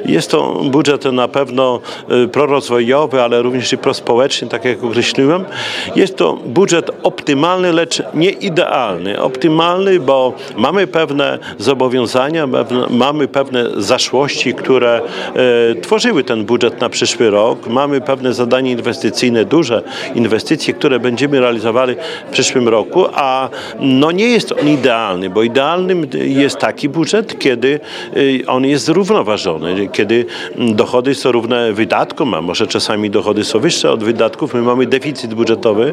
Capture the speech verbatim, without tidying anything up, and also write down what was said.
Jest to budżet na pewno prorozwojowy, ale również i prospołeczny, tak jak określiłem. Jest to budżet optymalny, lecz nie idealny. Optymalny, bo mamy pewne zobowiązania, mamy pewne zaszłości, które e, tworzyły ten budżet na przyszły rok. Mamy pewne zadania inwestycyjne, duże inwestycje, które będziemy realizowali w przyszłym roku, a no nie jest on idealny, bo idealnym jest taki budżet, kiedy on jest zrównoważony, kiedy dochody są równe wydatkom, a może czasami dochody są wyższe od wydatków. My mamy deficyt budżetowy,